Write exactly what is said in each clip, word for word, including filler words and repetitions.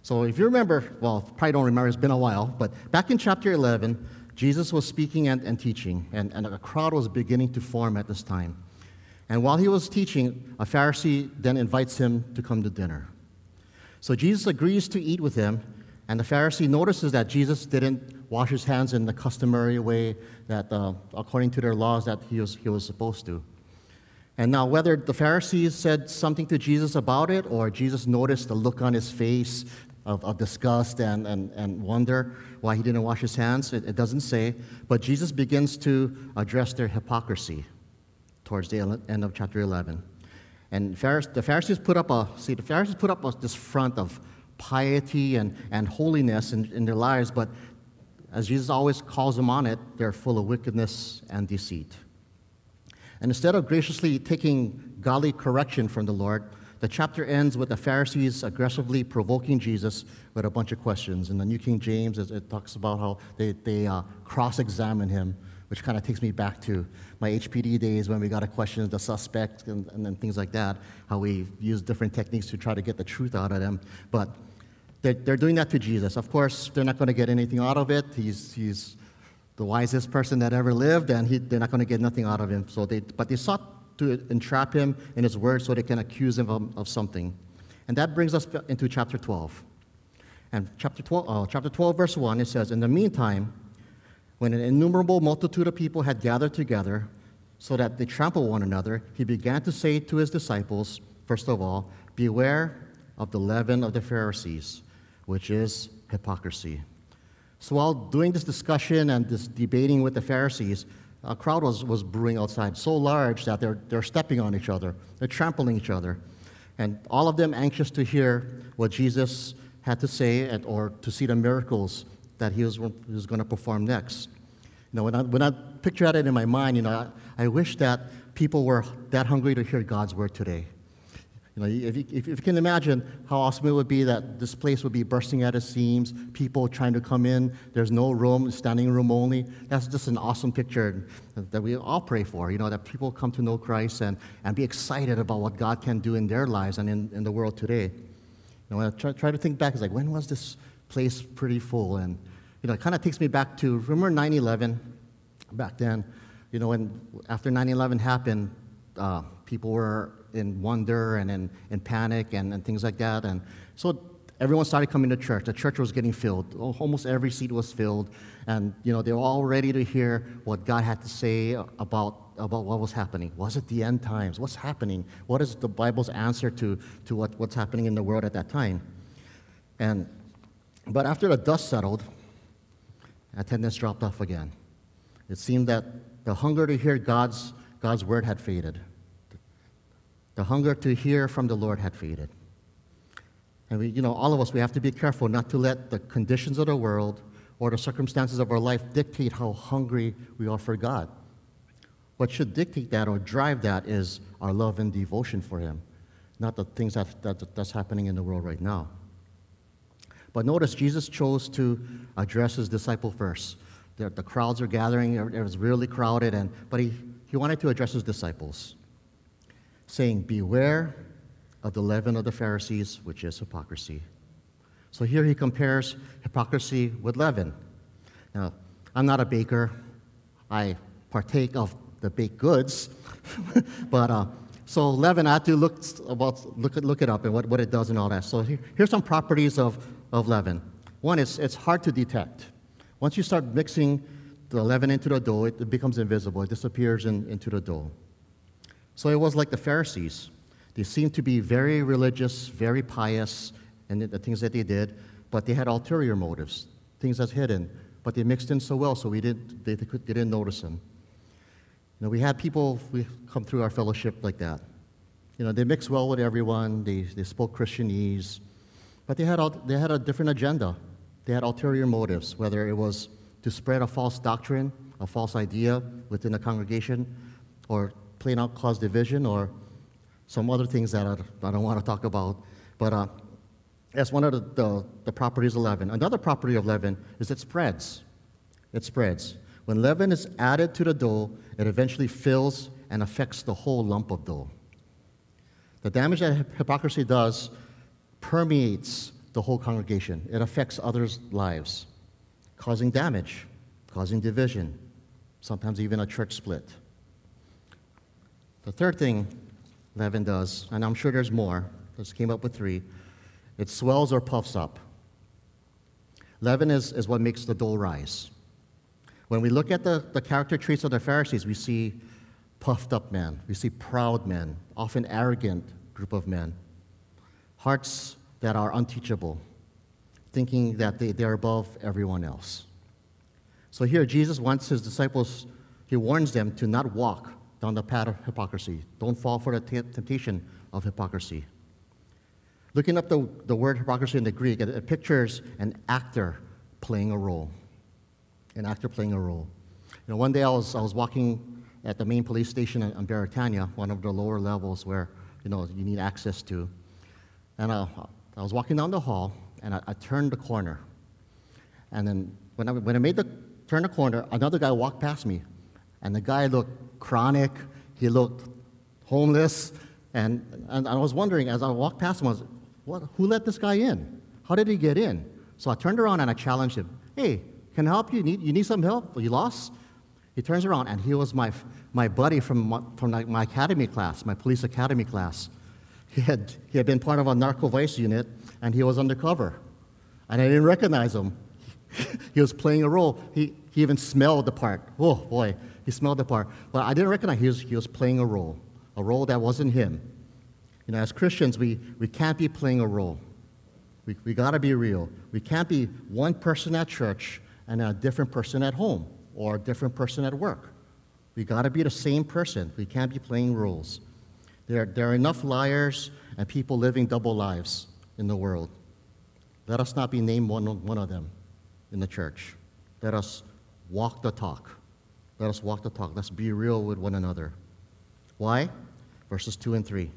So if you remember, well, probably don't remember, it's been a while, but back in chapter eleven, Jesus was speaking and, and teaching, and, and a crowd was beginning to form at this time. And while he was teaching, a Pharisee then invites him to come to dinner. So Jesus agrees to eat with him, and the Pharisee notices that Jesus didn't wash his hands in the customary way that, uh, according to their laws, that he was, he was supposed to. And now, whether the Pharisees said something to Jesus about it, or Jesus noticed the look on his face of, of disgust and, and, and wonder why he didn't wash his hands, it, it doesn't say. But Jesus begins to address their hypocrisy towards the end of chapter eleven. And the Pharisees put up a, see, the Pharisees put up a, this front of piety and, and holiness in, in their lives, but as Jesus always calls them on it, they're full of wickedness and deceit. And instead of graciously taking godly correction from the Lord, the chapter ends with the Pharisees aggressively provoking Jesus with a bunch of questions. In the New King James, it, it talks about how they, they uh, cross-examine him, which kind of takes me back to my H P D days when we got to question the suspect and, and, and things like that, how we use different techniques to try to get the truth out of them. But they're, they're doing that to Jesus. Of course, they're not going to get anything out of it. He's, he's the wisest person that ever lived, and he, they're not going to get nothing out of him. So they, but they sought to entrap him in his word so they can accuse him of, of something. And that brings us into chapter twelve. And chapter twelve, uh, chapter twelve, verse one, it says, "In the meantime, when an innumerable multitude of people had gathered together so that they trampled one another, he began to say to his disciples, first of all, 'Beware of the leaven of the Pharisees, which is hypocrisy.'" So while doing this discussion and this debating with the Pharisees, a crowd was, was brewing outside, so large that they're, they're stepping on each other, they're trampling each other, and all of them anxious to hear what Jesus had to say and, or to see the miracles that he was, he was going to perform next. You know, when I, when I picture at it in my mind, you know, I, I wish that people were that hungry to hear God's word today. You know, if you, if you can imagine how awesome it would be that this place would be bursting at its seams, people trying to come in, there's no room, standing room only. That's just an awesome picture that we all pray for, you know, that people come to know Christ and, and be excited about what God can do in their lives and in, in the world today. You know, when I try, try to think back, it's like, when was this place pretty full? And, you know, it kind of takes me back to, remember nine eleven? Back then, you know, when after nine eleven happened, uh, people were in wonder and in, in panic and, and things like that. And so everyone started coming to church. The church was getting filled. Almost every seat was filled. And, you know, they were all ready to hear what God had to say about, about what was happening. Was it the end times? What's happening? What is the Bible's answer to, to what, what's happening in the world at that time? And but after the dust settled, attendance dropped off again. It seemed that the hunger to hear God's, God's word had faded. The hunger to hear from the Lord had faded. And we, you know, all of us, we have to be careful not to let the conditions of the world or the circumstances of our life dictate how hungry we are for God. What should dictate that or drive that is our love and devotion for Him, not the things that, that that's happening in the world right now. But notice Jesus chose to address His disciple first. The, the crowds are gathering, it was really crowded, and but he, he wanted to address His disciples, saying, "Beware of the leaven of the Pharisees, which is hypocrisy." So here he compares hypocrisy with leaven. Now, I'm not a baker. I partake of the baked goods. but uh, so leaven, I had to look about look look it up and what, what it does and all that. So here, here's some properties of, of leaven. One is it's hard to detect. Once you start mixing the leaven into the dough, it, it becomes invisible. It disappears in, into the dough. So it was like the Pharisees. They seemed to be very religious, very pious in the things that they did, but they had ulterior motives, things that's hidden. But they mixed in so well, so we didn't, they, they, could, they didn't notice them. You know, we had people we come through our fellowship like that. You know, they mixed well with everyone. They, they spoke Christianese, but they had, they had a different agenda. They had ulterior motives, whether it was to spread a false doctrine, a false idea within the congregation, or plain out cause division, or some other things that I, I don't want to talk about. But uh, that's one of the, the, the properties of leaven. Another property of leaven is it spreads. It spreads. When leaven is added to the dough, it eventually fills and affects the whole lump of dough. The damage that hypocrisy does permeates the whole congregation. It affects others' lives, causing damage, causing division, sometimes even a church split. The third thing leaven does, and I'm sure there's more, just came up with three, it swells or puffs up. Leaven is, is what makes the dough rise. When we look at the, the character traits of the Pharisees, we see puffed up men, we see proud men, often arrogant group of men, hearts that are unteachable, thinking that they, they're above everyone else. So here Jesus wants his disciples, he warns them to not walk down the path of hypocrisy. Don't fall for the t- temptation of hypocrisy. Looking up the, the word hypocrisy in the Greek, it, it pictures an actor playing a role. An actor playing a role. You know, one day I was I was walking at the main police station in, in Beretania, one of the lower levels where you know you need access to, and I, I was walking down the hall, and I, I turned the corner, and then when I when I made the turn the corner, another guy walked past me, and the guy looked chronic, he looked homeless, and and I was wondering as I walked past him, I was, what? Who let this guy in? How did he get in? So I turned around and I challenged him. Hey, can I help you? Need, you need some help? Are you lost? He turns around, and he was my my buddy from my, from my, my academy class, my police academy class. He had he had been part of a narco vice unit, and he was undercover, and I didn't recognize him. He was playing a role. He he even smelled the part. Oh boy, he smelled the part. But I didn't recognize he was he was playing a role, a role that wasn't him. You know, as Christians, we we can't be playing a role. We we got to be real. We can't be one person at church and a different person at home, or a different person at work. We got to be the same person. We can't be playing roles. There, there are enough liars and people living double lives in the world. Let us not be named one, one of them in the church. Let us walk the talk. Let us walk the talk. Let's be real with one another. Why? Verses two and three.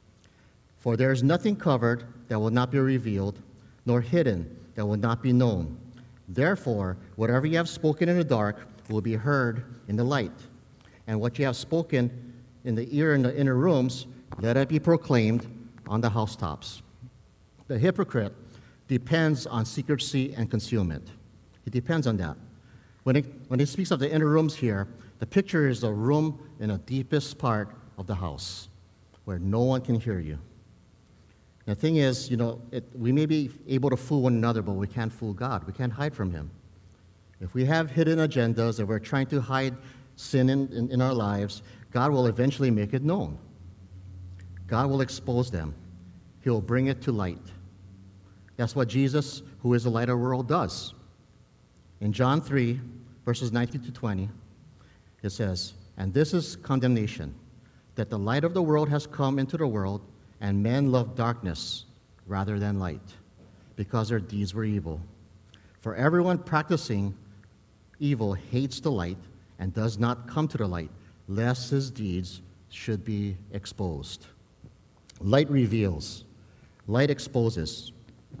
For there is nothing covered that will not be revealed, nor hidden that will not be known. Therefore, whatever you have spoken in the dark will be heard in the light. And what you have spoken in the ear in the inner rooms, let it be proclaimed on the housetops. The hypocrite depends on secrecy and concealment. He depends on that. When it, when he speaks of the inner rooms here, the picture is a room in the deepest part of the house where no one can hear you. The thing is, you know, it, we may be able to fool one another, but we can't fool God. We can't hide from him. If we have hidden agendas, if we're trying to hide sin in, in, in our lives, God will eventually make it known. God will expose them. He will bring it to light. That's what Jesus, who is the light of the world, does. In John three, verses nineteen to twenty, it says, "And this is condemnation, that the light of the world has come into the world, and men love darkness rather than light, because their deeds were evil. For everyone practicing evil hates the light and does not come to the light, lest his deeds should be exposed." Light reveals. Light exposes.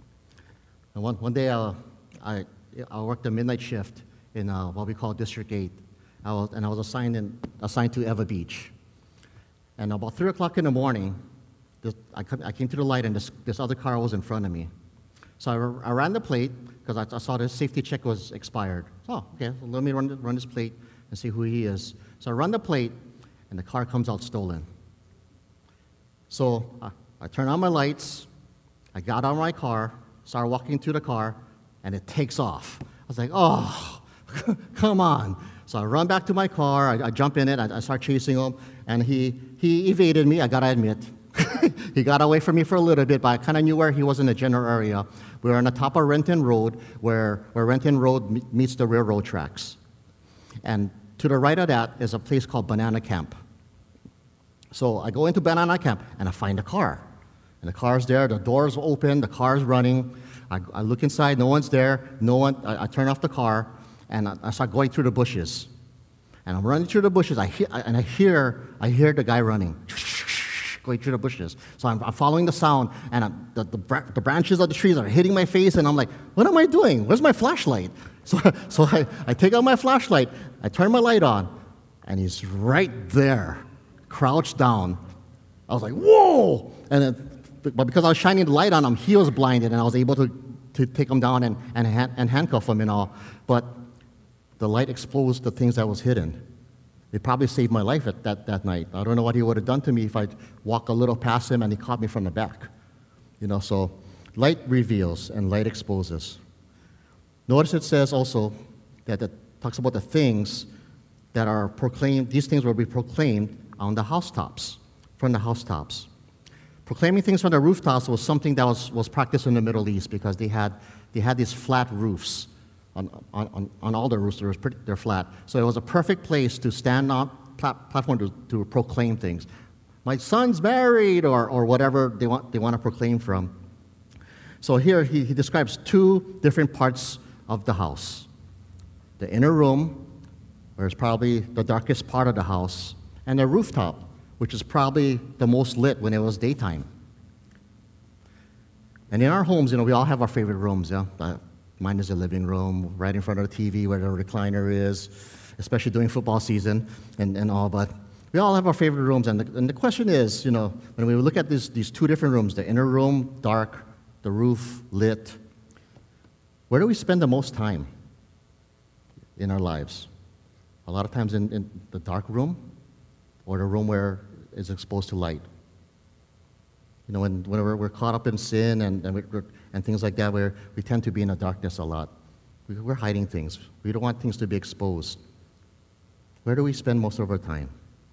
And one, one day uh, I, I worked a midnight shift in uh, what we call District eight, I was, and I was assigned, in, assigned to Eva Beach. And about three o'clock in the morning, This, I, I came to the light, and this, this other car was in front of me. So I, I ran the plate, because I, I saw the safety check was expired. Oh, okay, well, let me run, run this plate and see who he is. So I run the plate, and the car comes out stolen. So I, I turn on my lights, I got out of my car, started walking to the car, and it takes off. I was like, oh, come on. So I run back to my car, I, I jump in it, I, I start chasing him, and he, he evaded me, I gotta admit. He got away from me for a little bit, but I kind of knew where he was in the general area. We were on the top of Renton Road, where, where Renton Road me- meets the railroad tracks. And to the right of that is a place called Banana Camp. So I go into Banana Camp, and I find a car. And the car's there, the door's open, the car's running. I, I look inside, no one's there, no one, I, I turn off the car, and I, I start going through the bushes. And I'm running through the bushes, I hear, and I hear, I hear the guy running, going through the bushes. So I'm, I'm following the sound, and I'm, the, the, br- the branches of the trees are hitting my face, and I'm like, what am I doing? Where's my flashlight? So, so I, I take out my flashlight, I turn my light on, and he's right there, crouched down. I was like, whoa! And then but because I was shining the light on him, he was blinded, and I was able to, to take him down and, and, hand, and handcuff him and all. But the light exposed the things that was hidden. It probably saved my life at that, that night. I don't know what he would have done to me if I'd walked a little past him and he caught me from the back. You know, so light reveals and light exposes. Notice it says also that it talks about the things that are proclaimed. These things will be proclaimed on the housetops, from the housetops. Proclaiming things from the rooftops was something that was, was practiced in the Middle East because they had, they had these flat roofs. On, on, on all the roofs, they're, pretty, they're flat. So it was a perfect place to stand on plat, platform to, to proclaim things. My son's married, or, or whatever they want, they want to proclaim from. So here he, he describes two different parts of the house. The inner room, where it's probably the darkest part of the house, and the rooftop, which is probably the most lit when it was daytime. And in our homes, you know, we all have our favorite rooms, yeah? Uh, Mine is the living room, right in front of the T V where the recliner is, especially during football season and, and all. But we all have our favorite rooms. And the, and the question is, you know, when we look at this, these two different rooms, the inner room, dark, the roof, lit, where do we spend the most time in our lives? A lot of times in, in the dark room or the room where it's exposed to light. You know, when, when we're, we're caught up in sin and, and, we're, and things like that, where we tend to be in the darkness a lot. We, we're hiding things. We don't want things to be exposed. Where do we spend most of our time?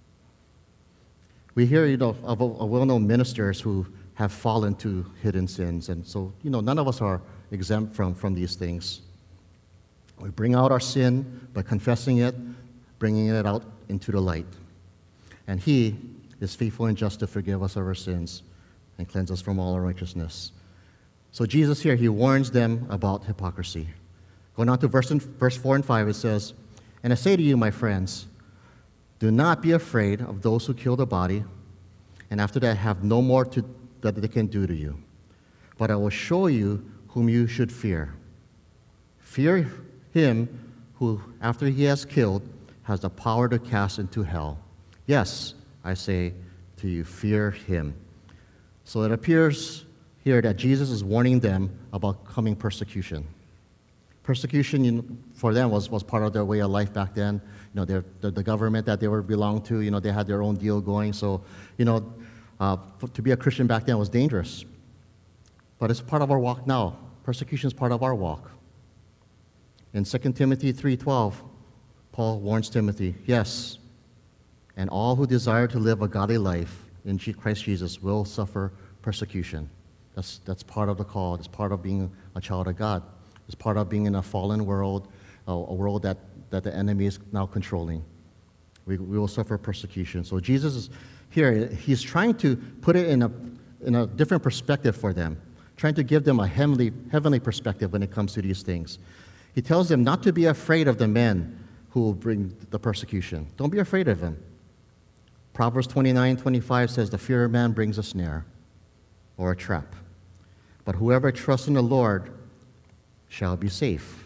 We hear, you know, of, of well-known ministers who have fallen to hidden sins, and so, you know, none of us are exempt from, from these things. We bring out our sin by confessing it, bringing it out into the light. And He is faithful and just to forgive us of our sins and cleanse us from all unrighteousness. So Jesus here, He warns them about hypocrisy. Going on to verse, verse four and five, it says, "And I say to you, my friends, do not be afraid of those who kill the body, and after that have no more to, that they can do to you. But I will show you whom you should fear. Fear him who, after he has killed, has the power to cast into hell. Yes, I say to you, fear him." So it appears here that Jesus is warning them about coming persecution. Persecution, you know, for them was, was part of their way of life back then. You know, the, the government that they were belonged to, you know, they had their own deal going. So, you know, uh, to be a Christian back then was dangerous. But it's part of our walk now. Persecution is part of our walk. In Second Timothy three twelve, Paul warns Timothy, "Yes, and all who desire to live a godly life in Christ Jesus will suffer persecution." That's, that's part of the call. It's part of being a child of God. It's part of being in a fallen world, a, a world that, that the enemy is now controlling. We, we will suffer persecution. So Jesus is here, He's trying to put it in a, in a different perspective for them, trying to give them a heavenly, heavenly perspective when it comes to these things. He tells them not to be afraid of the men who will bring the persecution. Don't be afraid of them. Proverbs twenty-nine twenty-five says, "The fear of man brings a snare or a trap. But whoever trusts in the Lord shall be safe."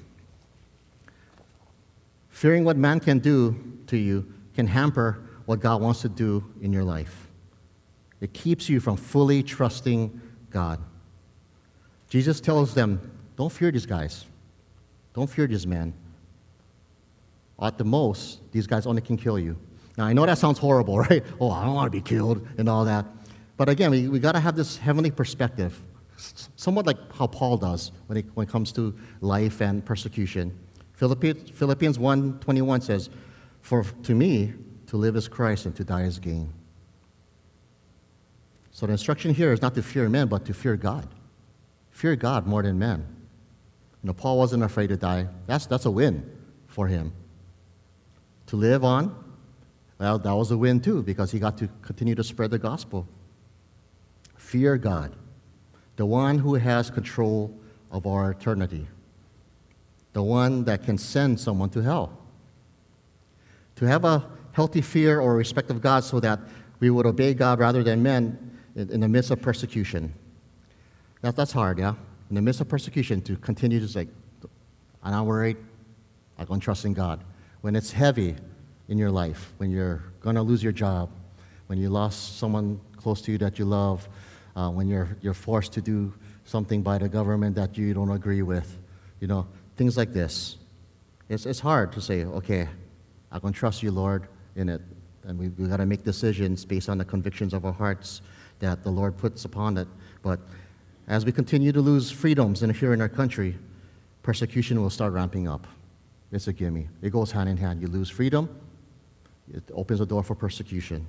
Fearing what man can do to you can hamper what God wants to do in your life. It keeps you from fully trusting God. Jesus tells them, don't fear these guys. Don't fear these men. At the most, these guys only can kill you. Now, I know that sounds horrible, right? Oh, I don't want to be killed and all that. But again, we, we got to have this heavenly perspective, somewhat like how Paul does when it, when it comes to life and persecution. Philippians, Philippians one twenty-one says, "For to me, to live is Christ, and to die is gain." So the instruction here is not to fear men, but to fear God. Fear God more than men. You know, Paul wasn't afraid to die. That's, that's a win for him. To live on, well, that was a win too, because he got to continue to spread the gospel. Fear God, the one who has control of our eternity, the one that can send someone to hell. To have a healthy fear or respect of God so that we would obey God rather than men in, in the midst of persecution. That, that's hard, yeah? In the midst of persecution, to continue to say, I'm not worried, I'm going to trust in God. When it's heavy in your life, when you're going to lose your job, when you lost someone close to you that you love, uh, when you're, you're forced to do something by the government that you don't agree with, you know, things like this. It's, it's hard to say, okay, I can trust you, Lord, in it. And we, we've got to make decisions based on the convictions of our hearts that the Lord puts upon it. But as we continue to lose freedoms in, here in our country, persecution will start ramping up. It's a gimme. It goes hand in hand. You lose freedom, it opens the door for persecution.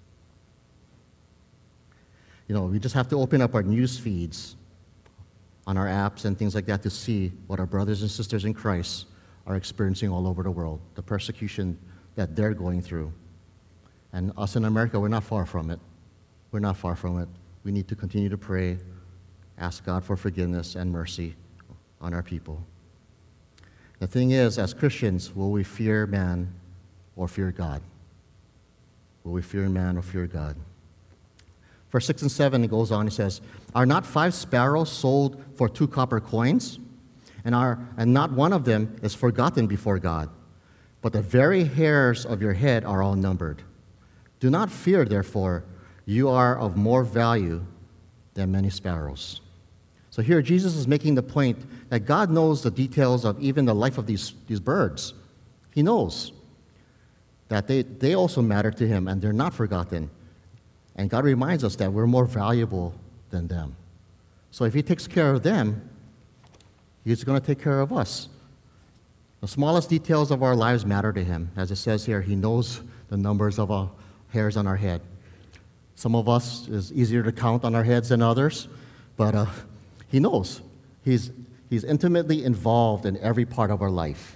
You know, we just have to open up our news feeds on our apps and things like that to see what our brothers and sisters in Christ are experiencing all over the world, the persecution that they're going through. And us in America, we're not far from it. We're not far from it. We need to continue to pray, ask God for forgiveness and mercy on our people. The thing is, as Christians, will we fear man or fear God? Will we fear man or fear God? Verse six and seven, it goes on, it says, "Are not five sparrows sold for two copper coins? And, are, and not one of them is forgotten before God. But the very hairs of your head are all numbered. Do not fear, therefore, you are of more value than many sparrows." So here Jesus is making the point that God knows the details of even the life of these, these birds. He knows that they, they also matter to him and they're not forgotten. And God reminds us that we're more valuable than them. So if he takes care of them, he's going to take care of us. The smallest details of our lives matter to him. As it says here, he knows the numbers of our hairs on our head. Some of us is easier to count on our heads than others, but uh, he knows. He's, he's intimately involved in every part of our life.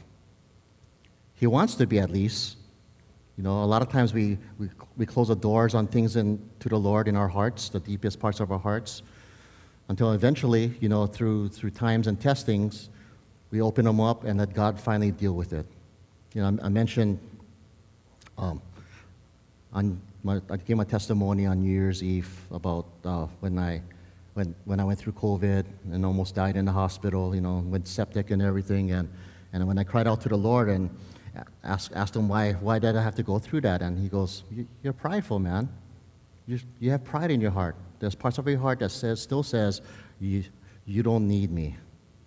He wants to be, at least. You know, a lot of times we, we, we close the doors on things in, to the Lord in our hearts, the deepest parts of our hearts, until eventually, you know, through, through times and testings, we open them up and let God finally deal with it. You know, I, I mentioned, um, on my, I gave my testimony on New Year's Eve about uh, when I when when I went through COVID and almost died in the hospital, you know, went septic and everything, and, and when I cried out to the Lord and asked asked him why why did I have to go through that, and he goes, "You're prideful, man. You you have pride in your heart. There's parts of your heart that says still says you you don't need me."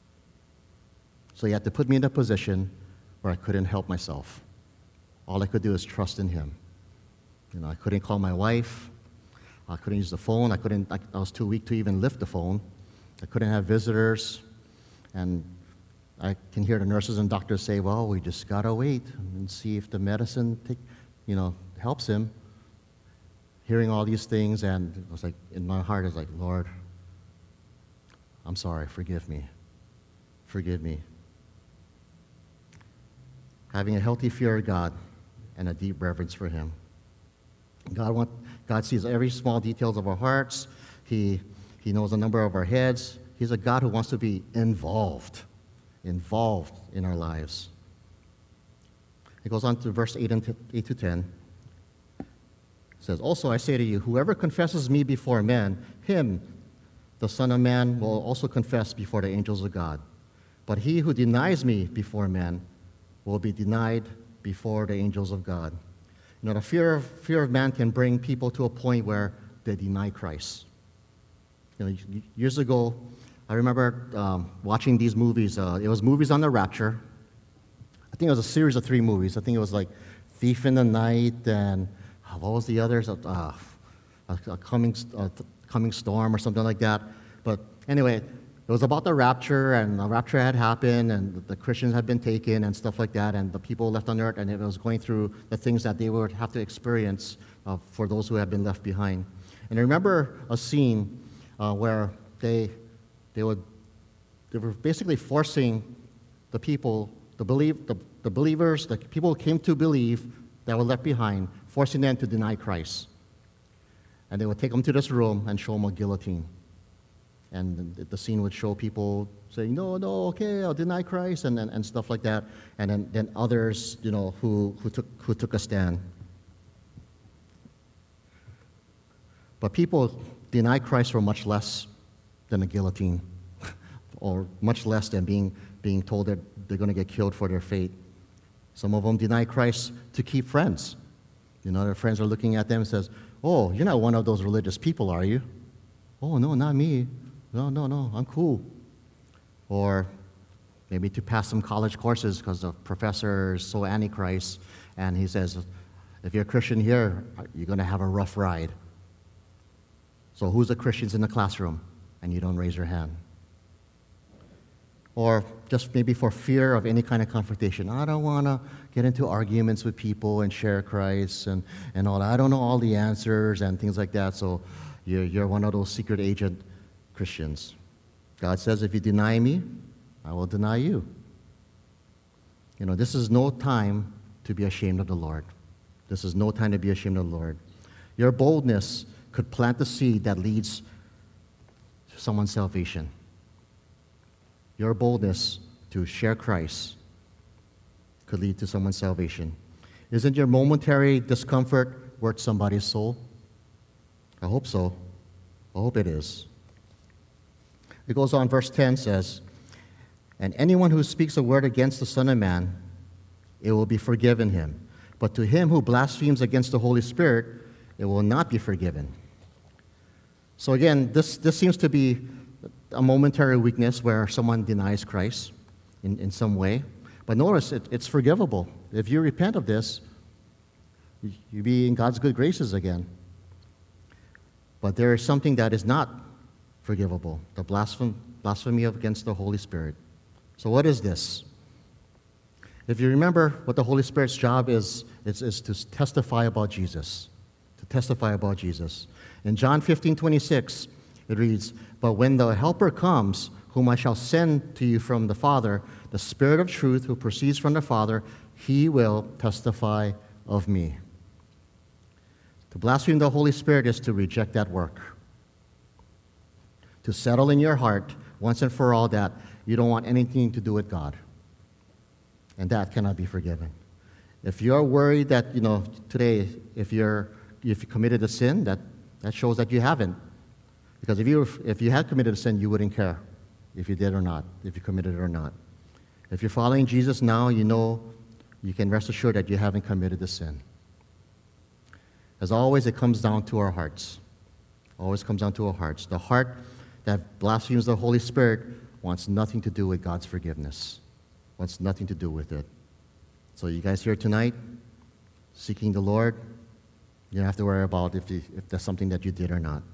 So he had to put me in a position where I couldn't help myself. All I could do is trust in him. You know, I couldn't call my wife. I couldn't use the phone. I couldn't. I, I was too weak to even lift the phone. I couldn't have visitors. And I can hear the nurses and doctors say, "Well, we just gotta wait and see if the medicine, take, you know, helps him." Hearing all these things, and it was like in my heart, I was like, "Lord, I'm sorry. Forgive me. Forgive me." Having a healthy fear of God and a deep reverence for him. God want, God sees every small details of our hearts. He, he knows the number of our heads. He's a God who wants to be involved, involved in our lives. It goes on to verse eight, and eight to ten. It says, "Also I say to you, whoever confesses me before men, him, the Son of Man, will also confess before the angels of God. But he who denies me before men will be denied before the angels of God." You know, the fear of, fear of man can bring people to a point where they deny Christ. You know, years ago, I remember um, watching these movies. Uh, it was movies on the rapture. I think it was a series of three movies. I think it was like Thief in the Night and uh, what was the others? Uh, a, a coming, uh, coming Storm or something like that. But anyway, it was about the rapture, and the rapture had happened, and the Christians had been taken, and stuff like that, and the people left on earth, and it was going through the things that they would have to experience uh, for those who had been left behind. And I remember a scene uh, where they they would they were basically forcing the people, the believe the, the believers, the people who came to believe that were left behind, forcing them to deny Christ. And they would take them to this room and show them a guillotine. And the, the scene would show people saying, "No, no, okay, I'll deny Christ," and, and, and stuff like that. And then, then others, you know, who, who took who took a stand. But people deny Christ for much less than a guillotine, or much less than being being told that they're going to get killed for their faith. Some of them deny Christ to keep friends. You know, their friends are looking at them and says, "Oh, you're not one of those religious people, are you?" Oh, no, not me. No, no, no, I'm cool. Or maybe to pass some college courses because the professor is so antichrist, and he says, if you're a Christian here, you're going to have a rough ride. So who's the Christians in the classroom? And you don't raise your hand. Or just maybe for fear of any kind of confrontation. I don't want to get into arguments with people and share Christ and, and all that. I don't know all the answers and things like that, so you're, you're one of those secret agent Christians. God says, if you deny me, I will deny you. You know, this is no time to be ashamed of the Lord. This is no time to be ashamed of the Lord. Your boldness could plant the seed that leads to someone's salvation. Your boldness to share Christ could lead to someone's salvation. Isn't your momentary discomfort worth somebody's soul? I hope so. I hope it is. It goes on, verse ten says, and anyone who speaks a word against the Son of Man, it will be forgiven him. But to him who blasphemes against the Holy Spirit, it will not be forgiven. So again, this, this seems to be a momentary weakness where someone denies Christ in, in some way. But notice, it, it's forgivable. If you repent of this, you, you be in God's good graces again. But there is something that is not forgivable, the blasphemy, blasphemy against the Holy Spirit. So what is this? If you remember what the Holy Spirit's job is, is, is to testify about Jesus, to testify about Jesus. In John fifteen twenty-six, it reads, but when the Helper comes, whom I shall send to you from the Father, the Spirit of truth who proceeds from the Father, he will testify of me. To blaspheme the Holy Spirit is to reject that work. To settle in your heart once and for all that you don't want anything to do with God. And that cannot be forgiven. If you're worried that, you know, today, if you're if you committed a sin, that, that shows that you haven't. Because if you if you had committed a sin, you wouldn't care if you did or not, if you committed it or not. If you're following Jesus now, you know, you can rest assured that you haven't committed the sin. As always, it comes down to our hearts. Always comes down to our hearts. The heart that blasphemes the Holy Spirit wants nothing to do with God's forgiveness. Wants nothing to do with it. So you guys here tonight, seeking the Lord, you don't have to worry about if, you, if that's something that you did or not.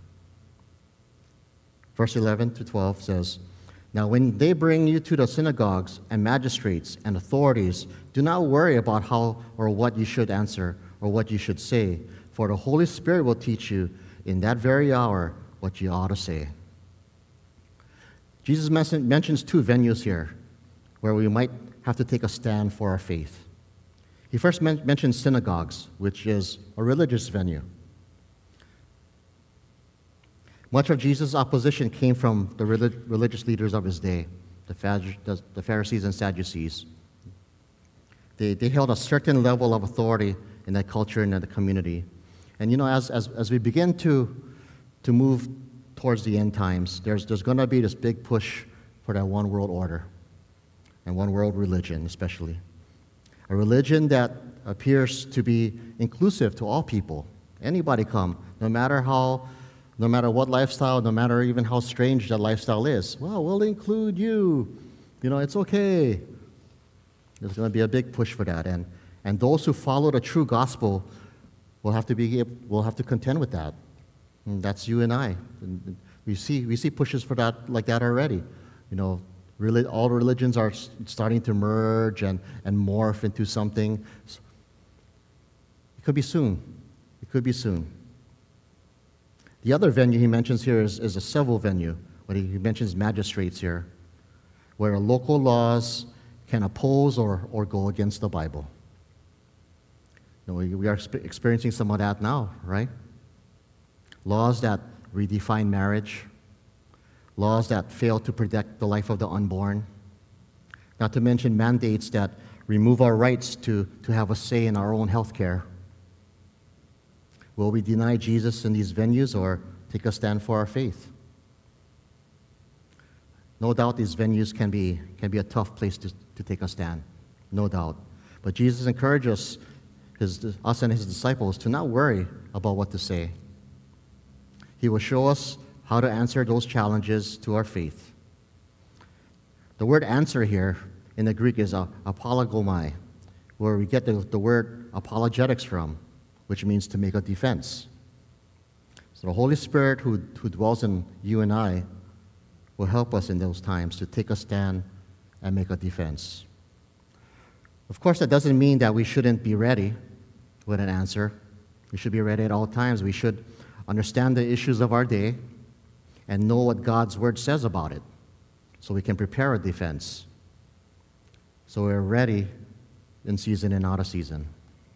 Verse eleven to twelve says, now when they bring you to the synagogues and magistrates and authorities, do not worry about how or what you should answer or what you should say, for the Holy Spirit will teach you in that very hour what you ought to say. Jesus mentions two venues here where we might have to take a stand for our faith. He first men- mentions synagogues, which is a religious venue. Much of Jesus' opposition came from the relig- religious leaders of his day, the, Phad- the Pharisees and Sadducees. They, they held a certain level of authority in that culture and in the community. And you know, as, as, as we begin to, to move towards the end times, there's, there's going to be this big push for that one world order and one world religion especially. A religion that appears to be inclusive to all people. Anybody come, no matter how, no matter what lifestyle, no matter even how strange that lifestyle is. Well, we'll include you. You know, it's okay. There's going to be a big push for that. And, and those who follow the true gospel will have to be, will have to contend with that. And that's you and I. And we see, we see pushes for that like that already. You know, really, all religions are starting to merge and, and morph into something. It could be soon. It could be soon. The other venue he mentions here is, is a civil venue, but he mentions magistrates here, where local laws can oppose or, or go against the Bible. You know, we, we are sp- experiencing some of that now, right? Laws that redefine marriage, laws that fail to protect the life of the unborn, not to mention mandates that remove our rights to, to have a say in our own health care. Will we deny Jesus in these venues or take a stand for our faith? No doubt these venues can be, can be a tough place to, to take a stand, no doubt. But Jesus encourages his, us and his disciples to not worry about what to say. He will show us how to answer those challenges to our faith. The word answer here in the Greek is apologomai, where we get the, the word apologetics from, which means to make a defense. So the Holy Spirit who, who dwells in you and I will help us in those times to take a stand and make a defense. Of course, that doesn't mean that we shouldn't be ready with an answer. We should be ready at all times. We should understand the issues of our day and know what God's Word says about it so we can prepare a defense. So we're ready in season and out of season.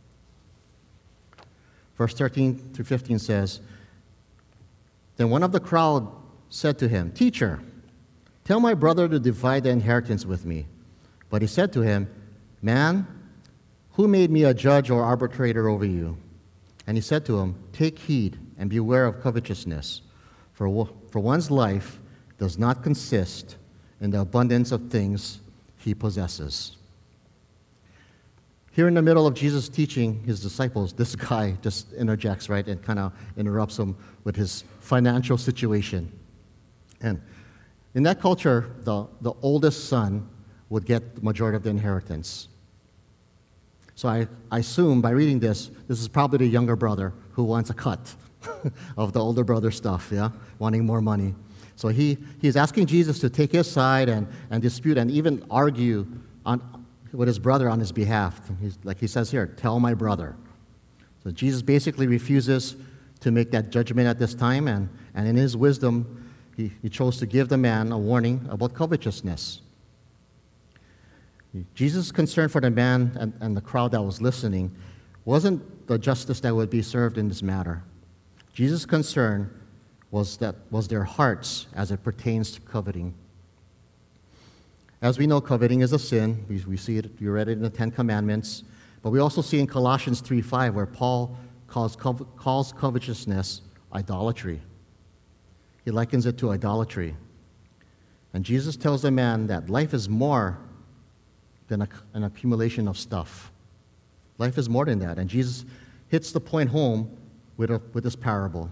Verse thirteen through fifteen says, Then one of the crowd said to him, Teacher, tell my brother to divide the inheritance with me. But he said to him, Man, who made me a judge or arbitrator over you? And he said to him, Take heed and beware of covetousness, for, for one's life does not consist in the abundance of things he possesses. Here in the middle of Jesus teaching his disciples, this guy just interjects, right, and kind of interrupts them with his financial situation. And in that culture, the, the oldest son would get the majority of the inheritance. So I, I assume by reading this, this is probably the younger brother who wants a cut of the older brother stuff, yeah, wanting more money. So he, he's asking Jesus to take his side and, and dispute and even argue on, with his brother on his behalf. He's, like he says here, tell my brother. So Jesus basically refuses to make that judgment at this time, and, and in his wisdom, he, he chose to give the man a warning about covetousness. Jesus' concern for the man and, and the crowd that was listening wasn't the justice that would be served in this matter. Jesus' concern was that was their hearts as it pertains to coveting. As we know, coveting is a sin. We, we see it, you read it in the Ten Commandments. But we also see in Colossians three five where Paul calls, calls covetousness idolatry. He likens it to idolatry. And Jesus tells the man that life is more than a, an accumulation of stuff. Life is more than that. And Jesus hits the point home with, a, with this parable.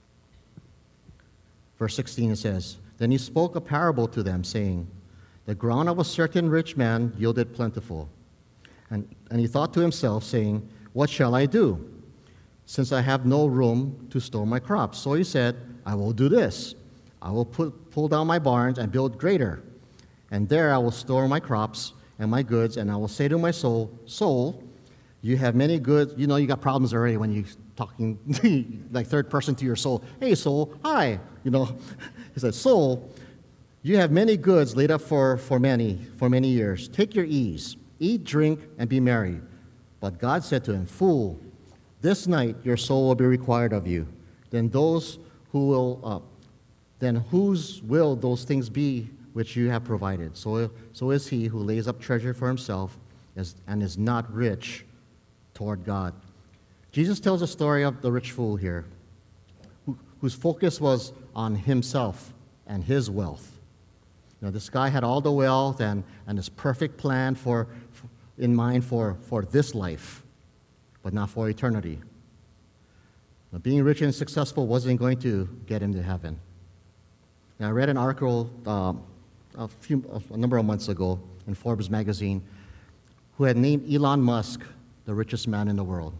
Verse sixteen, it says, Then he spoke a parable to them, saying, The ground of a certain rich man yielded plentiful. And, and he thought to himself, saying, What shall I do, since I have no room to store my crops? So he said, I will do this. I will put, pull down my barns and build greater. And there I will store my crops and my goods, and I will say to my soul, Soul, you have many goods. You know, you got problems already when you're talking like third person to your soul. Hey, soul, hi. You know, he said, Soul, you have many goods laid up for, for many, for many years. Take your ease, eat, drink, and be merry. But God said to him, Fool, this night your soul will be required of you. Then those who will, uh, then whose will those things be which you have provided? So, so is he who lays up treasure for himself as, and is not rich toward God. Jesus tells a story of the rich fool here, who, whose focus was on himself and his wealth. Now, this guy had all the wealth and, and his perfect plan for, for in mind for, for this life, but not for eternity. Now, being rich and successful wasn't going to get him to heaven. Now, I read an article um, a, few, a number of months ago in Forbes magazine who had named Elon Musk the richest man in the world.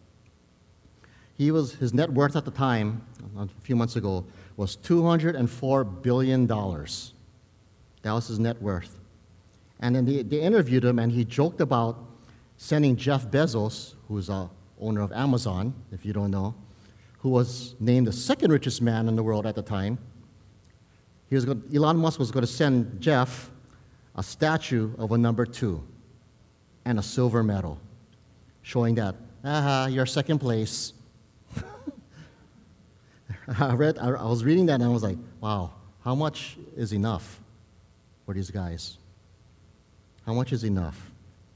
He was, his net worth at the time, a few months ago, was two hundred four billion dollars. That was his net worth. And then they, they interviewed him, and he joked about sending Jeff Bezos, who's a owner of Amazon, if you don't know, who was named the second richest man in the world at the time. He was going, Elon Musk was going to send Jeff a statue of a number two and a silver medal, showing that, aha, you're second place. I read, I, I was reading that, and I was like, wow, how much is enough for these guys? How much is enough?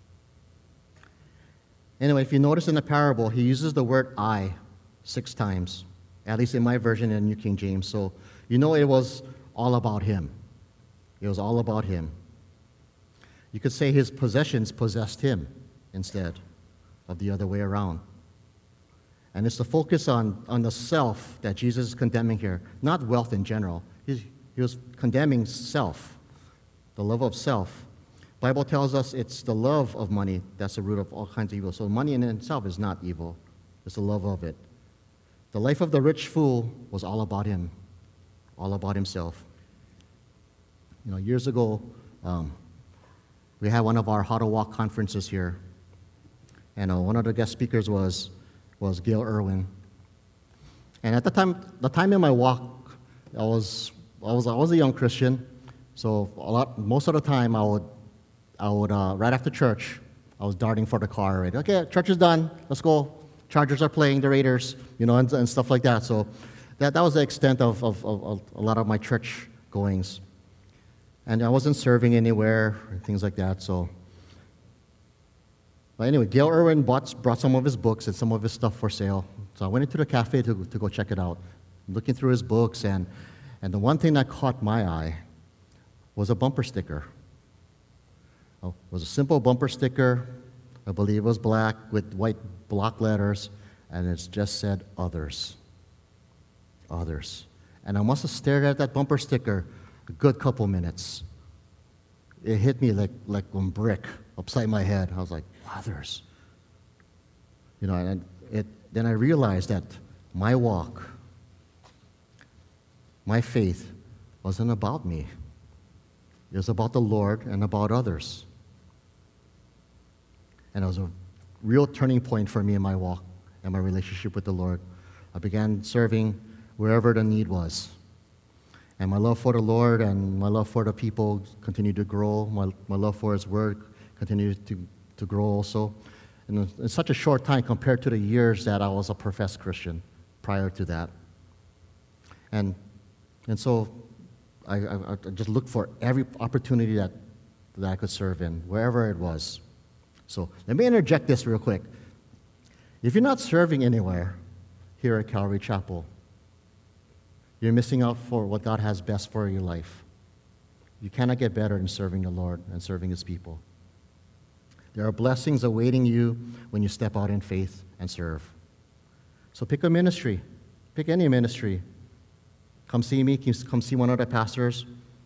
Anyway, if you notice in the parable, he uses the word I six times, at least in my version in New King James. So you know it was all about him. It was all about him. You could say his possessions possessed him instead of the other way around. And it's the focus on, on the self that Jesus is condemning here, not wealth in general. He's, he was condemning self, the love of self. The Bible tells us it's the love of money that's the root of all kinds of evil. So money in itself is not evil. It's the love of it. The life of the rich fool was all about him, all about himself. You know, years ago, um, we had one of our How to Walk conferences here, and uh, one of the guest speakers was was Gail Irwin. And at the time, the time in my walk, I was I was I was a young Christian, so a lot most of the time I would I would uh, right after church I was darting for the car. Right, okay, church is done, let's go. Chargers are playing the Raiders, you know, and, and stuff like that. So that that was the extent of, of, of a lot of my church goings. And I wasn't serving anywhere, things like that. So, but anyway, Gail Irwin bought, brought some of his books and some of his stuff for sale. So I went into the cafe to, to go check it out, looking through his books, and, and the one thing that caught my eye was a bumper sticker. Oh, it was a simple bumper sticker. I believe it was black with white block letters, and it just said others. Others. And I must have stared at that bumper sticker a good couple minutes. It hit me like like one brick upside my head. I was like, others. You know, and it then I realized that my walk, my faith, wasn't about me. It was about the Lord and about others. And it was a real turning point for me in my walk and my relationship with the Lord. I began serving wherever the need was. And my love for the Lord and my love for the people continued to grow. My, my love for His Word continued to, to grow also. And in such a short time compared to the years that I was a professed Christian prior to that. And, and so I, I, I just looked for every opportunity that, that I could serve in, wherever it was. So let me interject this real quick. If you're not serving anywhere here at Calvary Chapel, you're missing out for what God has best for your life. You cannot get better than serving the Lord and serving His people. There are blessings awaiting you when you step out in faith and serve. So pick a ministry. Pick any ministry. Come see me. Come see one of the pastors.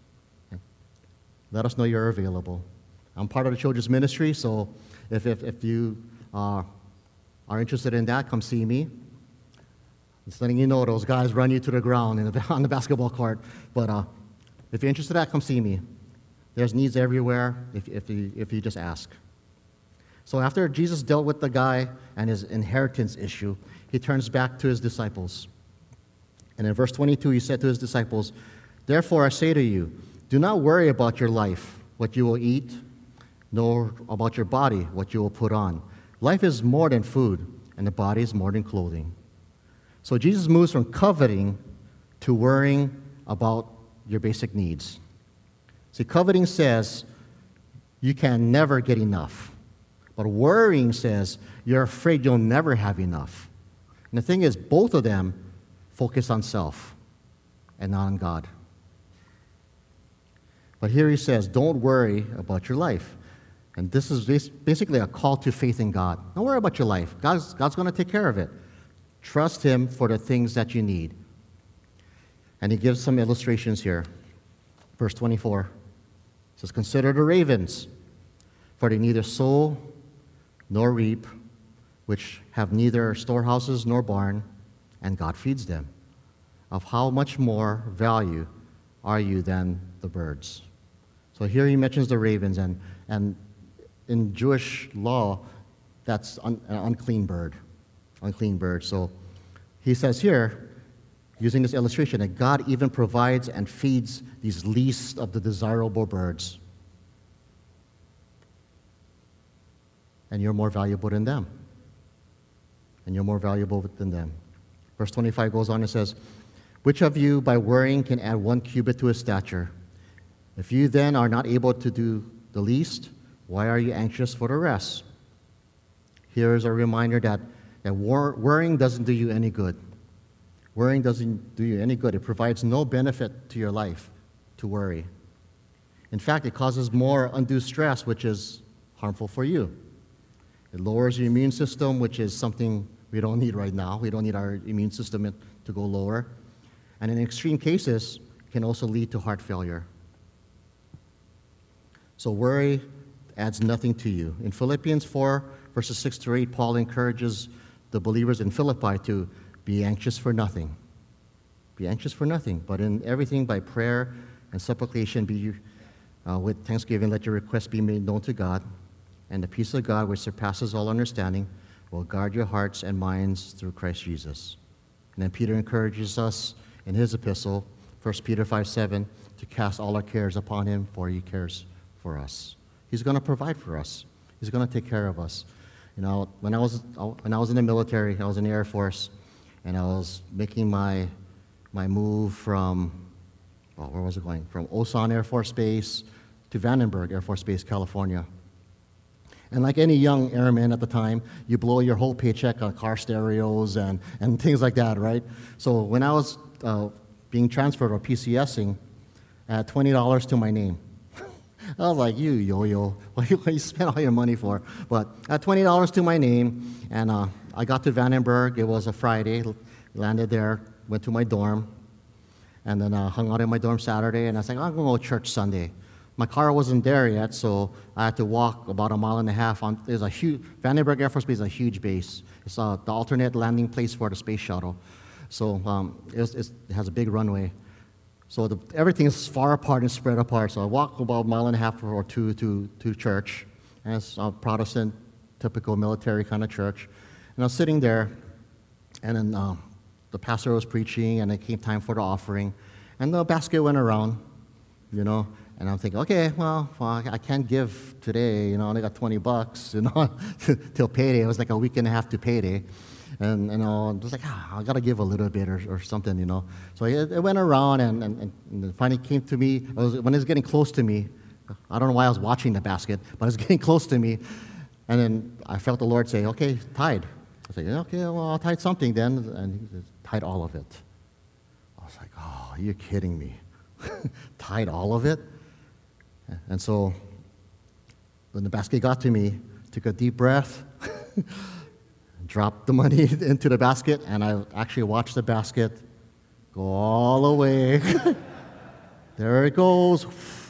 Let us know you're available. I'm part of the children's ministry, so if, if, if you uh, are interested in that, come see me. Just letting you know, those guys run you to the ground in the, on the basketball court. But uh, if you're interested in that, come see me. There's needs everywhere if, if, you, if you just ask. So after Jesus dealt with the guy and his inheritance issue, He turns back to His disciples. And in verse twenty-two, He said to His disciples, "Therefore I say to you, do not worry about your life, what you will eat, nor about your body, what you will put on. Life is more than food, and the body is more than clothing." So Jesus moves from coveting to worrying about your basic needs. See, coveting says you can never get enough. But worrying says you're afraid you'll never have enough. And the thing is, both of them focus on self and not on God. But here He says, don't worry about your life. And this is basically a call to faith in God. Don't worry about your life. God's, God's going to take care of it. Trust Him for the things that you need. And He gives some illustrations here. Verse twenty-four it says, "Consider the ravens, for they neither sow nor reap, which have neither storehouses nor barn, and God feeds them. Of how much more value are you than the birds?" So here He mentions the ravens, and, and in Jewish law, that's un, an unclean bird. Unclean bird. So He says here, using this illustration, that God even provides and feeds these least of the desirable birds. And you're more valuable than them. And you're more valuable than them. Verse twenty-five goes on and says, "Which of you by worrying can add one cubit to his stature? If you then are not able to do the least, why are you anxious for the rest?" Here is a reminder that, that wor- worrying doesn't do you any good. Worrying doesn't do you any good. It provides no benefit to your life to worry. In fact, it causes more undue stress, which is harmful for you. It lowers your immune system, which is something we don't need right now. We don't need our immune system to go lower. And in extreme cases, it can also lead to heart failure. So worry adds nothing to you. In Philippians four, verses six to eight, Paul encourages the believers in Philippi to be anxious for nothing. Be anxious for nothing, but in everything by prayer and supplication, be uh, with thanksgiving, let your requests be made known to God, and the peace of God, which surpasses all understanding, will guard your hearts and minds through Christ Jesus. And then Peter encourages us in his epistle, First Peter five seven, to cast all our cares upon him, for he cares for us. He's going to provide for us. He's going to take care of us. You know, when I was when I was in the military, I was in the Air Force, and I was making my my move from, well, where was it going? From Osan Air Force Base to Vandenberg Air Force Base, California. And like any young airman at the time, you blow your whole paycheck on car stereos and, and things like that, right? So when I was uh, being transferred or PCSing, I had twenty dollars to my name. I was like, you yo-yo, what do you spend all your money for? But I had twenty dollars to my name, and uh, I got to Vandenberg. It was a Friday, landed there, went to my dorm, and then uh, hung out in my dorm Saturday, and I was like, I'm going to go to church Sunday. My car wasn't there yet, so I had to walk about a mile and a half. On, there's a huge, Vandenberg Air Force Base is a huge base. It's uh, the alternate landing place for the space shuttle. So um, it, was, it has a big runway. So the, everything is far apart and spread apart. So I walk about a mile and a half or two to, to church. And it's a Protestant, typical military kind of church. And I was sitting there, and then uh, the pastor was preaching, and it came time for the offering. And the basket went around, you know. And I'm thinking, okay, well, well, I can't give today, you know, I only got twenty bucks, you know, till payday. It was like a week and a half to payday. And, you know, I was like, ah, I got to give a little bit or, or something, you know. So it, it went around, and, and, and it finally came to me. It was, when it was getting close to me, I don't know why I was watching the basket, but it was getting close to me. And then I felt the Lord say, okay, tithe. I said, okay, well, I'll tithe something then. And he said, tithe all of it. I was like, oh, are you kidding me? Tithe all of it? And so when the basket got to me, took a deep breath, dropped the money into the basket, and I actually watched the basket go all the way. There it goes.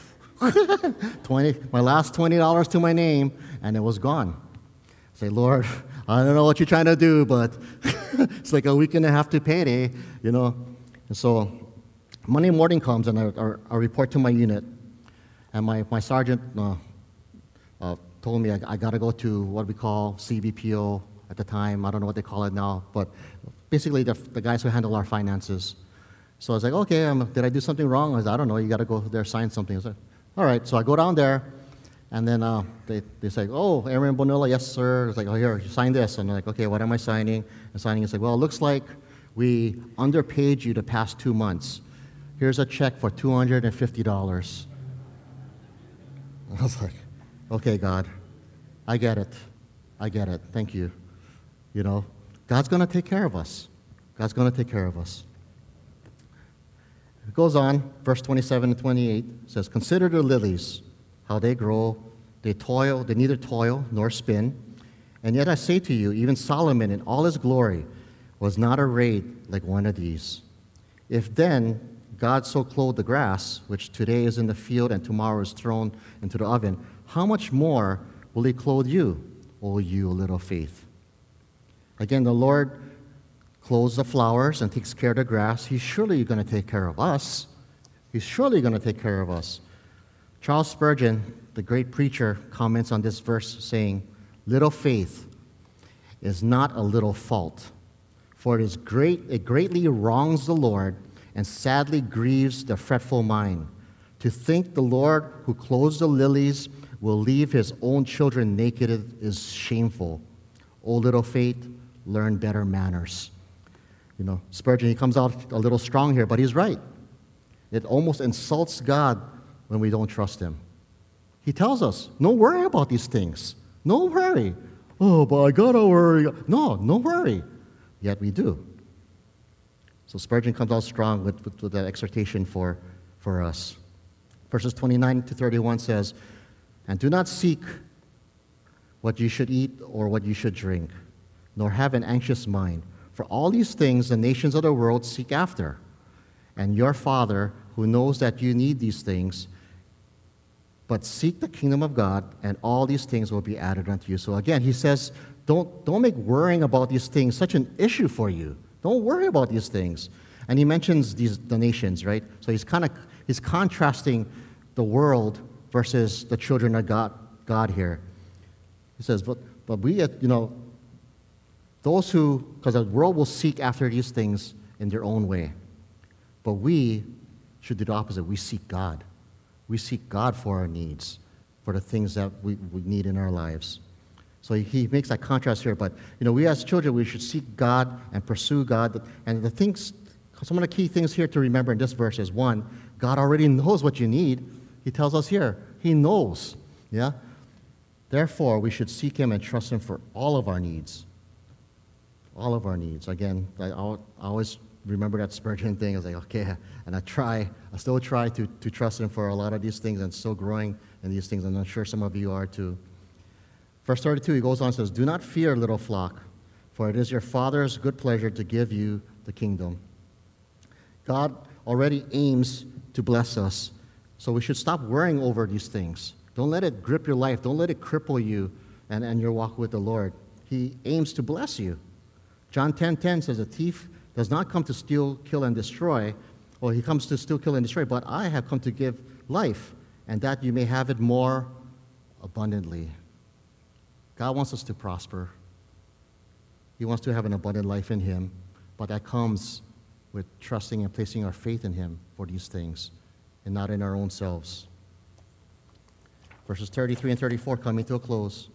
twenty, my last twenty dollars to my name, and it was gone. I say, Lord, I don't know what you're trying to do, but it's like a week and a half to payday, you know. And so Monday morning comes, and I, I, I report to my unit. And my, my sergeant uh, uh, told me I, I got to go to what we call C B P O at the time. I don't know what they call it now, but basically the, the guys who handle our finances. So I was like, okay, um, did I do something wrong? I was, I don't know, you got to go there, sign something. I was like, all right, so I go down there, and then uh, they, they say, oh, Aaron Bonilla, yes, sir. It's like, oh, here, you sign this. And I'm like, okay, what am I signing? And signing is like, well, it looks like we underpaid you the past two months. Here's a check for two hundred fifty dollars. I was like, okay, God, I get it. I get it. Thank you. You know, God's going to take care of us. God's going to take care of us. It goes on, verse twenty-seven and twenty-eight says, consider the lilies, how they grow. They toil, they neither toil nor spin. And yet I say to you, even Solomon in all his glory was not arrayed like one of these. If then God so clothed the grass, which today is in the field and tomorrow is thrown into the oven, how much more will he clothe you, O you little faith? Again, the Lord clothes the flowers and takes care of the grass. He's surely going to take care of us. He's surely going to take care of us. Charles Spurgeon, the great preacher, comments on this verse saying, little faith is not a little fault, for it is great, it greatly wrongs the Lord and sadly grieves the fretful mind. To think the Lord who clothes the lilies will leave his own children naked is shameful. O little faith, learn better manners. You know, Spurgeon, he comes out a little strong here, but he's right. It almost insults God when we don't trust him. He tells us, no worry about these things. No worry. Oh, but I gotta worry. No, no worry. Yet we do. So Spurgeon comes out strong with, with, with that exhortation for, for us. Verses twenty-nine to thirty-one says, and do not seek what you should eat or what you should drink, nor have an anxious mind. For all these things the nations of the world seek after. And your Father, who knows that you need these things, but seek the kingdom of God, and all these things will be added unto you. So again, he says, don't, don't make worrying about these things such an issue for you. Don't worry about these things. And he mentions these the nations, right? So he's kind of he's contrasting the world versus the children of God, God here. He says, but but we, you know, those who, because the world will seek after these things in their own way. But we should do the opposite. We seek God. We seek God for our needs, for the things that we, we need in our lives. So he, he makes that contrast here. But, you know, we as children, we should seek God and pursue God. And the things, some of the key things here to remember in this verse is, one, God already knows what you need. He tells us here, he knows. Yeah? Therefore, we should seek him and trust him for all of our needs. All of our needs. Again, I always remember that Spurgeon thing. I was like, okay, and I try, I still try to, to trust him for a lot of these things and still growing in these things, and I'm sure some of you are too. Verse thirty-two, he goes on and says, do not fear, little flock, for it is your Father's good pleasure to give you the kingdom. God already aims to bless us, so we should stop worrying over these things. Don't let it grip your life. Don't let it cripple you and, and your walk with the Lord. He aims to bless you. John ten ten says, a thief does not come to steal, kill, and destroy. Well, he comes to steal, kill, and destroy, but I have come to give life, and that you may have it more abundantly. God wants us to prosper. He wants to have an abundant life in him, but that comes with trusting and placing our faith in him for these things, and not in our own selves. Verses thirty-three and thirty-four coming to a close.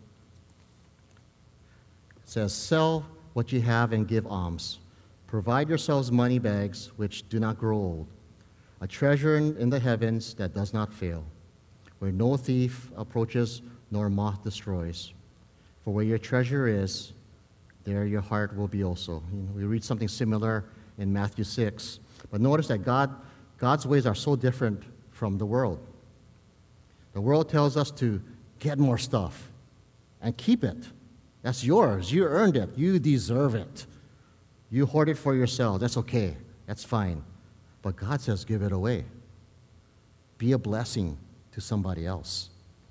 It says, sell what you have and give alms. Provide yourselves money bags which do not grow old, a treasure in, in the heavens that does not fail, where no thief approaches nor moth destroys. For where your treasure is, there your heart will be also. You know, we read something similar in Matthew six. But notice that God, God's ways are so different from the world. The world tells us to get more stuff and keep it. That's yours. You earned it. You deserve it. You hoard it for yourself. That's okay. That's fine. But God says give it away. Be a blessing to somebody else.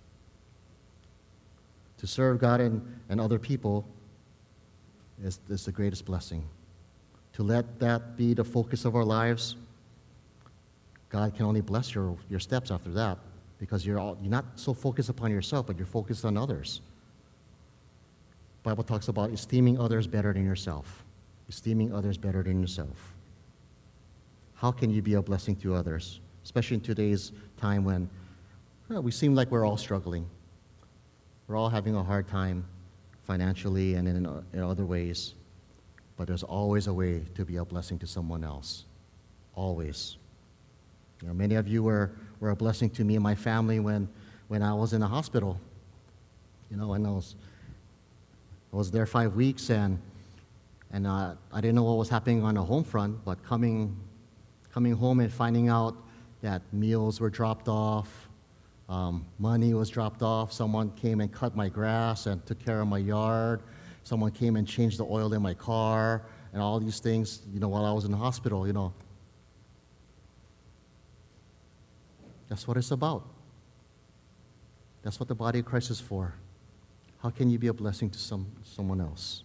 To serve God and, and other people is, is the greatest blessing. To let that be the focus of our lives, God can only bless your, your steps after that, because you're, all, you're not so focused upon yourself, but you're focused on others. The Bible talks about esteeming others better than yourself. Esteeming others better than yourself. How can you be a blessing to others, especially in today's time when well, we seem like we're all struggling. We're all having a hard time financially and in, in other ways, but there's always a way to be a blessing to someone else. Always. You know, many of you were, were a blessing to me and my family when, when I was in the hospital. You know, and I was, I was there five weeks, and And uh, I didn't know what was happening on the home front, but coming, coming home and finding out that meals were dropped off, um, money was dropped off, someone came and cut my grass and took care of my yard, someone came and changed the oil in my car, and all these things, you know, while I was in the hospital, you know. That's what it's about. That's what the body of Christ is for. How can you be a blessing to some someone else?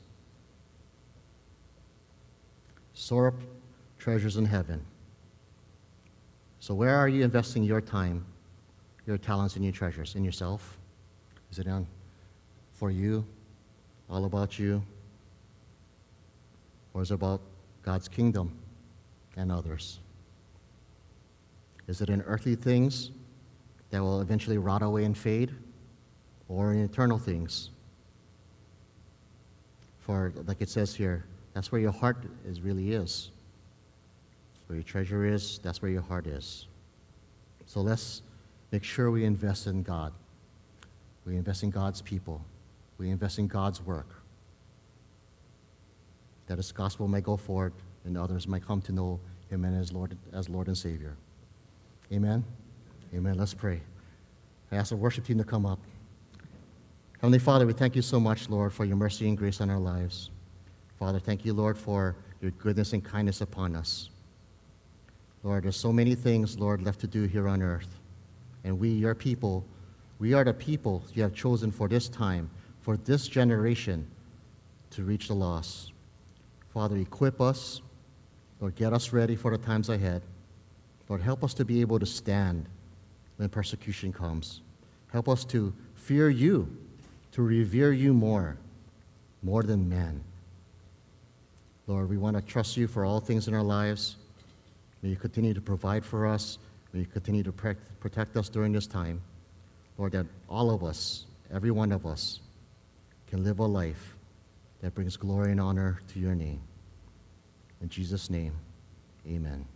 Store up treasures in heaven. So where are you investing your time, your talents, and your treasures? In yourself? Is it on for you, all about you? Or is it about God's kingdom and others? Is it in earthly things that will eventually rot away and fade, or in eternal things? For, like it says here, that's where your heart is really is. Where your treasure is, that's where your heart is. So let's make sure we invest in God. We invest in God's people. We invest in God's work. That His gospel may go forward and others might come to know Him as Lord, as Lord and Savior. Amen? Amen. Let's pray. I ask the worship team to come up. Heavenly Father, we thank you so much, Lord, for your mercy and grace on our lives. Father, thank you, Lord, for your goodness and kindness upon us. Lord, there's so many things, Lord, left to do here on earth. And we, your people, we are the people you have chosen for this time, for this generation, to reach the lost. Father, equip us. Lord, get us ready for the times ahead. Lord, help us to be able to stand when persecution comes. Help us to fear you, to revere you more, more than men. Lord, we want to trust you for all things in our lives. May you continue to provide for us. May you continue to protect us during this time. Lord, that all of us, every one of us, can live a life that brings glory and honor to your name. In Jesus' name, amen.